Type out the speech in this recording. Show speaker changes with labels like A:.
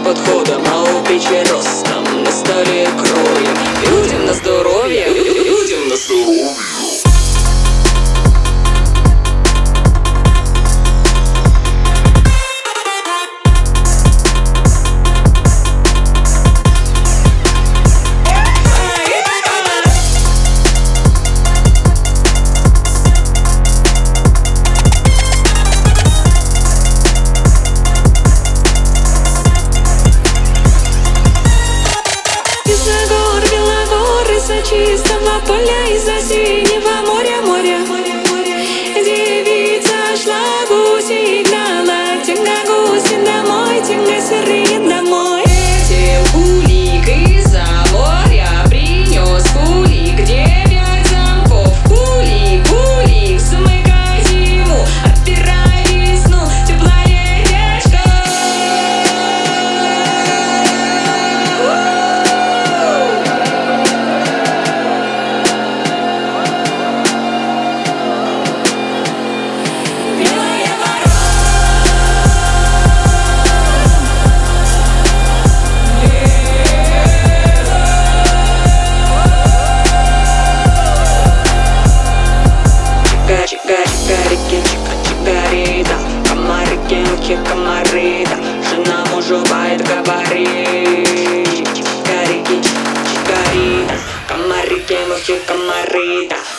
A: подходом, а у печи ростом. На столе кроем, людям на здоровье, людям на здоровье.
B: Чистого поля из-за синего моря. Девица шла, гуси гнала, тенга гуси домой, тенга сыры домой.
A: Кулик из-за моря принес кулик 9 замков. Кулик, замыкай зиму, отпирай весну, теплая речка. Чикарита, комарики, комарита, жена мужу бает говорит. Чикарики, чикарита, комарики, мухи, комарита.